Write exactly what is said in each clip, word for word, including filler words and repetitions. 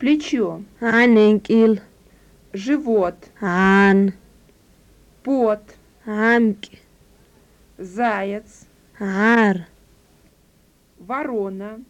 Плечо. Аненкил. Живот. Ан. Пот. Амк. Заяц. Ар. Ворона.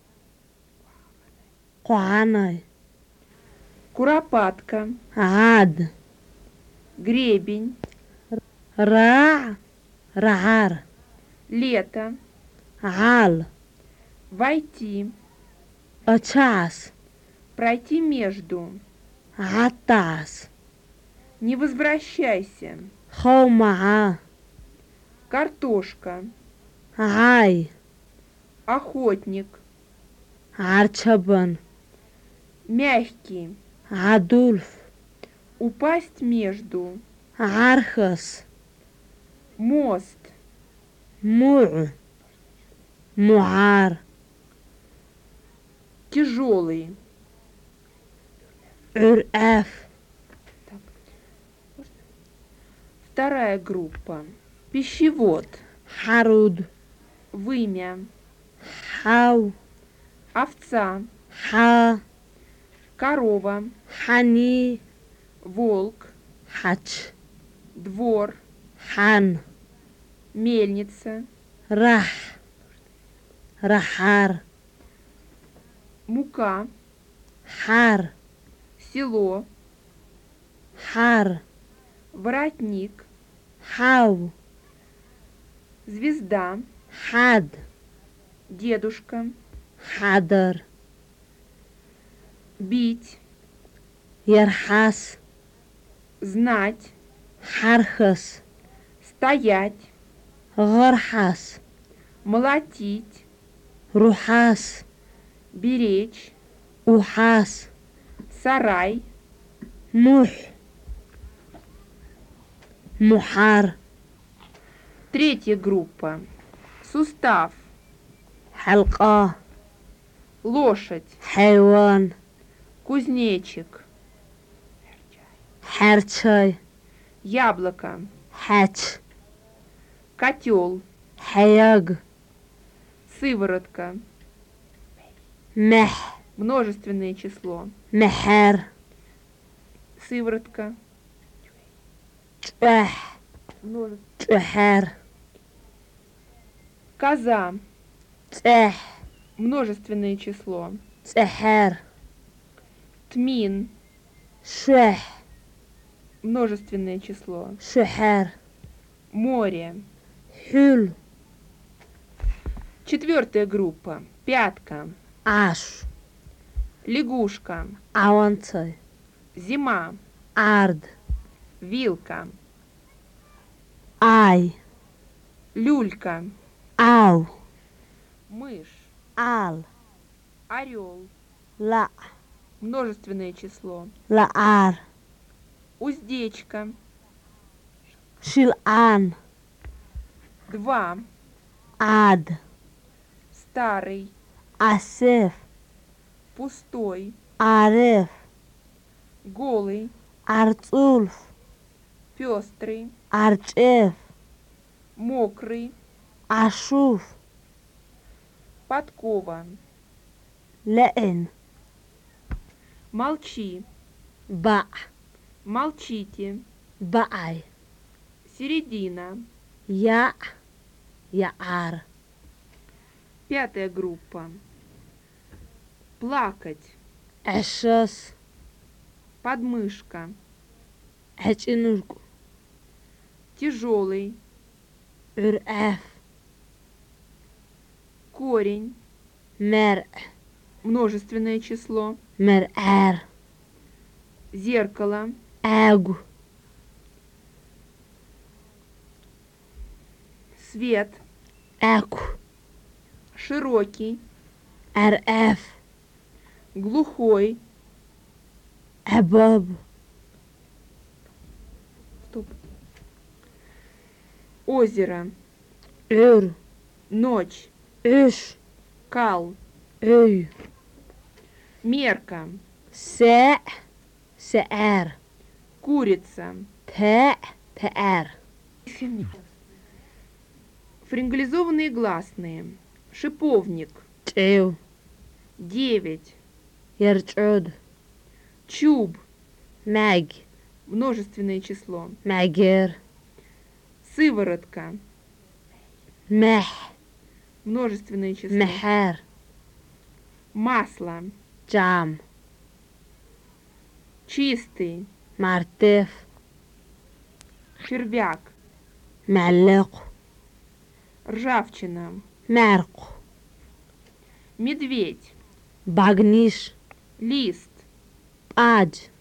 Куанай. Куропатка. Ад. Гребень. Ра. Раар. Лето. Ал. Войти. Ачас. Пройти между. Атас. Не возвращайся. Хоумаа. Картошка. Ай. Охотник. Арчабан. Мягкий. Адульф. Упасть между. Архас. Мост. Мур. Муар. Тяжелый. Ур-эф. Вторая группа. Пищевод. Харуд. Вымя. Хау. Овца. Ха. Корова. Хани. Волк. Хач. Двор. Хан. Мельница. Рах. Рахар. Мука. Хар. Село. Хар. Воротник. Хау. Звезда. Хад. Дедушка. Хадар. Бить. Ярхас. Знать. Хархас. Стоять. Горхас. Молотить. Рухас. Беречь. Ухас. Сарай. Мух. Мухар. Третья группа. Сустав. Халка. Лошадь. Хайван. Кузнечик. Харчай. Яблоко. Хач. Котел. Хаяг. Сыворотка. Мех. Множественное число. Мехер. Сыворотка. Чух. Множество. Чухер. Коза. Тех. Множественное число. Техер. Тмин. Шух. Множественное число. Шухер. Море. Хюл. Четвертая группа. Пятка. Аш. Лягушка. Аванцай. Зима. Ард. Вилка. Ай. Люлька. Ау. Мышь. Ал. Орел. Ла. Множественное число. Лаар. Уздечка. Шилан. Два. Ад. Старый. Асеф. Пустой. Ареф. Голый. Арцульф. Пестрый. Арчеф. Мокрый. Ашуф. Подкова. Леэн. Молчи. Ба. Молчите. Баай. Середина. Я. Яар. Пятая группа. Плакать. Эшос. Подмышка. Эчинурку. Тяжелый. Ур-эф. Корень. Мер. Множественное число. Мер-эр. Зеркало. Эгу. Свет. Эку. Широкий. Эр-эф. Глухой. Эбоб. Стоп. Озеро. Ур. Ночь. Уш. Кал. Уй. Мерка. Се. Сеэр. Курица. Пэ. Пэр. Френгализованные гласные. Шиповник. Чеу. Девять. Ярчуд. Чуб. مج Множественное число. مجر Сыворотка. مح Множественное число. محر Масло. جام Чистый. مرتف Червяк. معلق Ржавчина. مرق Медведь. باغنيش Лист. باج